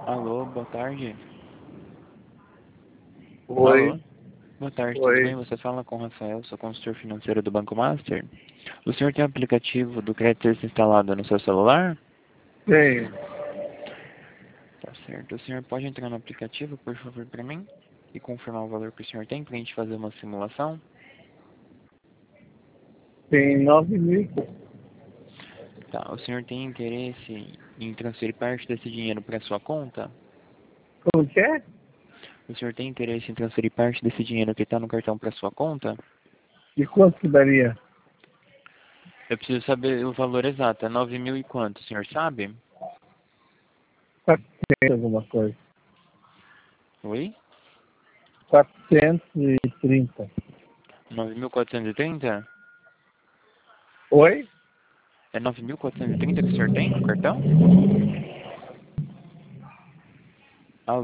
Alô, boa tarde. Oi, Alô, boa tarde, tudo bem? oi. Você fala com o Rafael, sou consultor financeiro do Banco Master. O senhor tem o aplicativo do Credit instalado no seu celular? Tem, Tá certo. O senhor pode entrar no aplicativo, por favor, para mim? E confirmar o valor que o senhor tem para a gente fazer uma simulação? tem 9.000. Tá, o senhor tem interesse em transferir parte desse dinheiro para sua conta? Como que é? O senhor tem interesse em transferir parte desse dinheiro que está no cartão para sua conta? E quanto que daria? Eu preciso saber o valor exato. É 9.000 e quanto, o senhor sabe? 400 alguma coisa. Oi? 430. 9.430? Oi? É 9.430 que o senhor tem no cartão?